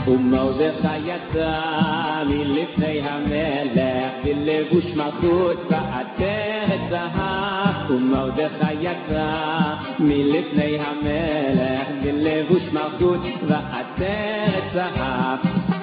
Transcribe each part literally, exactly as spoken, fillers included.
ומרדכי יצא מלפני המלך בלבוש מלכות ועטרת זהב. ומרדכי יצא מלפני המלך בלבוש מלכות ועטרת זהב.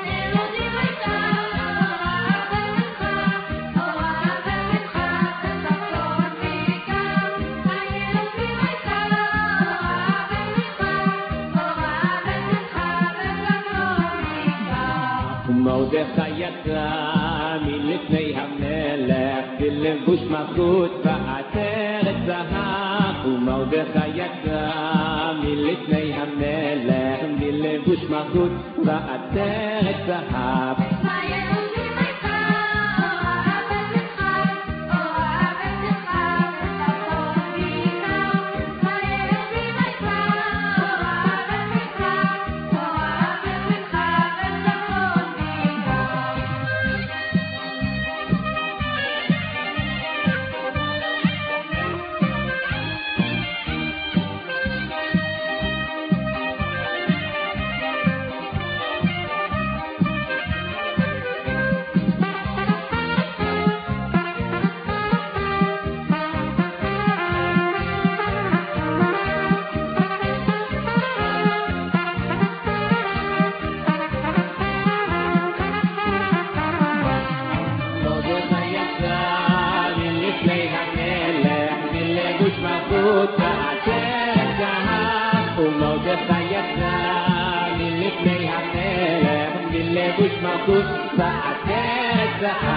ומרדכי יצא מלפני המלך בלבוש מלכות ועטרת זהב. ומרדכי יצא מלפני המלך בלבוש מלכות ועטרת זהב. ומרדכי יצא מלפני המלך בלבוש מלכות ועטרת זהב.